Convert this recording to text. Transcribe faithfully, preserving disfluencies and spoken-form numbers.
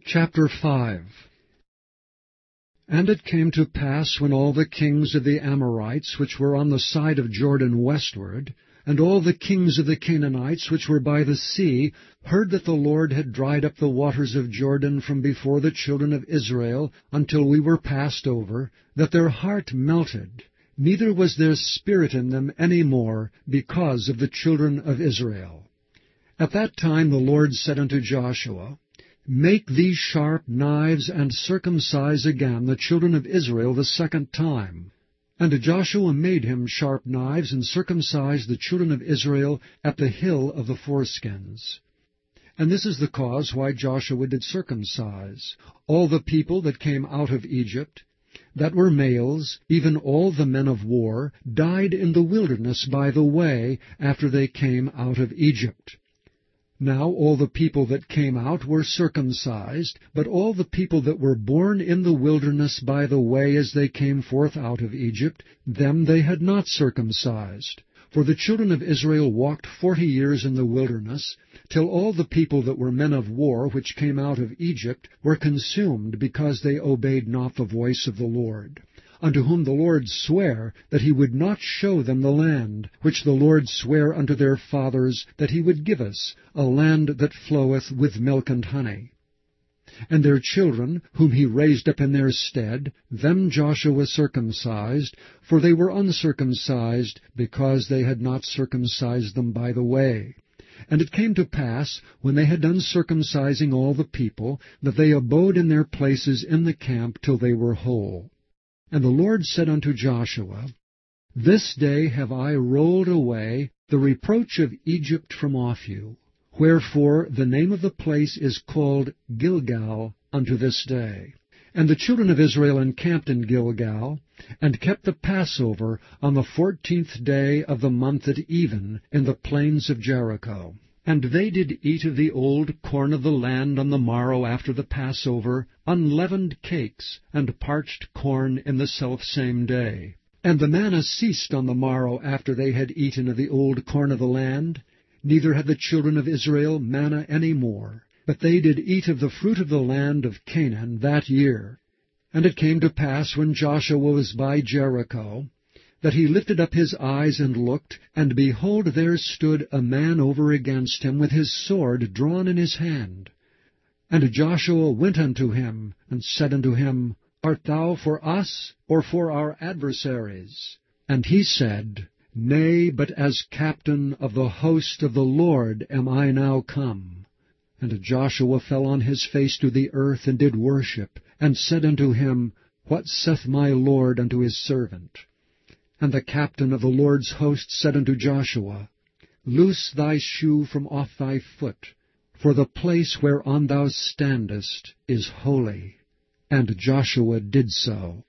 Chapter five. And it came to pass, when all the kings of the Amorites, which were on the side of Jordan westward, and all the kings of the Canaanites, which were by the sea, heard that the Lord had dried up the waters of Jordan from before the children of Israel, until we were passed over, that their heart melted, neither was there spirit in them any more, because of the children of Israel. At that time the Lord said unto Joshua, Make these sharp knives, and circumcise again the children of Israel the second time. And Joshua made him sharp knives, and circumcised the children of Israel at the hill of the foreskins. And this is the cause why Joshua did circumcise all the people that came out of Egypt, that were males, even all the men of war, died in the wilderness by the way, after they came out of Egypt. Now all the people that came out were circumcised, but all the people that were born in the wilderness by the way as they came forth out of Egypt, them they had not circumcised. For the children of Israel walked forty years in the wilderness, till all the people that were men of war which came out of Egypt were consumed, because they obeyed not the voice of the Lord, unto whom the Lord sware that he would not show them the land, which the Lord sware unto their fathers that he would give us, a land that floweth with milk and honey. And their children, whom he raised up in their stead, them Joshua circumcised, for they were uncircumcised, because they had not circumcised them by the way. And it came to pass, when they had done circumcising all the people, that they abode in their places in the camp till they were whole. And the Lord said unto Joshua, This day have I rolled away the reproach of Egypt from off you. Wherefore the name of the place is called Gilgal unto this day. And the children of Israel encamped in Gilgal, and kept the Passover on the fourteenth day of the month at even, in the plains of Jericho. And they did eat of the old corn of the land on the morrow after the Passover, unleavened cakes, and parched corn in the selfsame day. And the manna ceased on the morrow after they had eaten of the old corn of the land, neither had the children of Israel manna any more, but they did eat of the fruit of the land of Canaan that year. And it came to pass, when Joshua was by Jericho, that he lifted up his eyes and looked, and behold, there stood a man over against him with his sword drawn in his hand. And Joshua went unto him, and said unto him, Art thou for us, or for our adversaries? And he said, Nay, but as captain of the host of the Lord am I now come. And Joshua fell on his face to the earth, and did worship, and said unto him, What saith my Lord unto his servant? And the captain of the Lord's host said unto Joshua, Loose thy shoe from off thy foot, for the place whereon thou standest is holy. And Joshua did so.